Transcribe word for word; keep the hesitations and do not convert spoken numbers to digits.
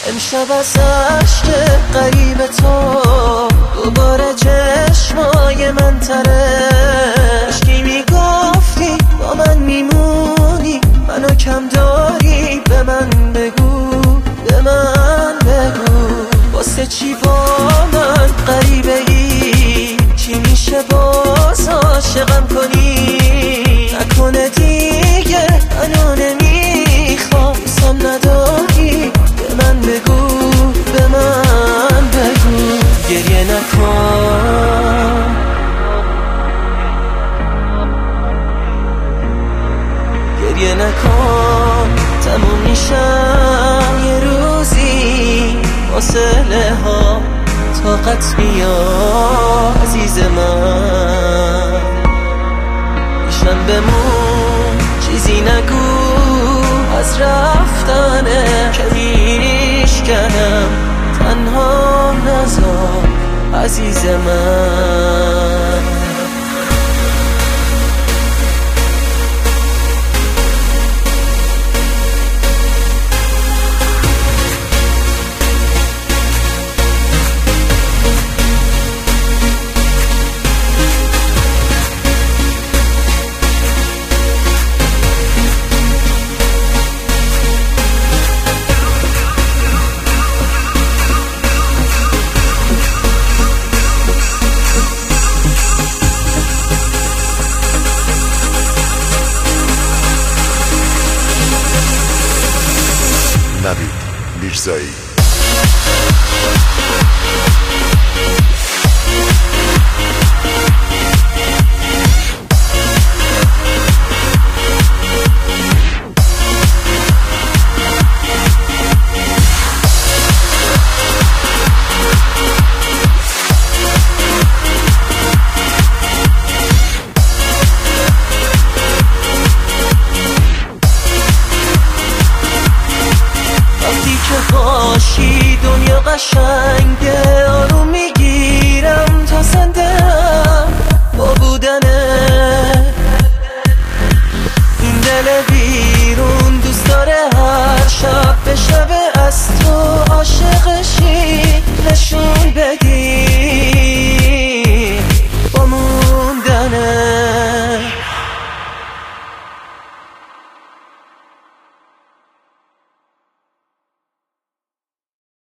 امشب از عشق غریب تو دوباره چشمای من تره. عشقی میگفتی با من میمونی، منو کم داری به من بگو، به من بگو واسه چی با من غریبه ای؟ چی میشه باز عاشقم کنی؟ نکنه دیگه منو نمیخوام، سم نداری به من بگو، به من بگو. گریه نکن، گریه نکن، تموم میشم یه روزی، فاصله ها طاقت بیا عزیز من. میشم بمون چیزی نگو از رفتنه که میشکنم، تنها نذار عزیز من. نوید میرزایی. باشی دنیا قشنگه، آروم میگیرم تا زنده‌ام با بودنه. این دل بیرون دوست داره هر شب به شب از تو عاشقشی نشون بدی با موندنه.